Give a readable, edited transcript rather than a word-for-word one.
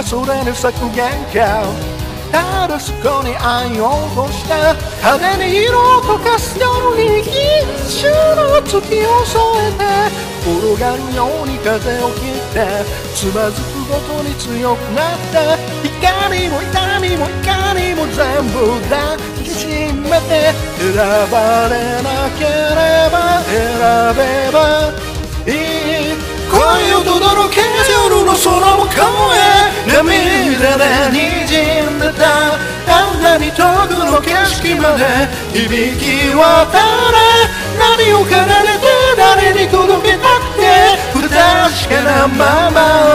がそれに削減かただそこに愛を落とした派手に色を溶かす夜に一瞬の月を添えて転がるように風を切ってつまずくごとに強くなった光も痛みも怒りも全部抱きしめて選ばれなければ選べばいい恋を轟け夜の空の顔へ涙で滲んでたあんなに遠くの景色まで響き渡れ何を奏でて誰に届けたくて不確かなまま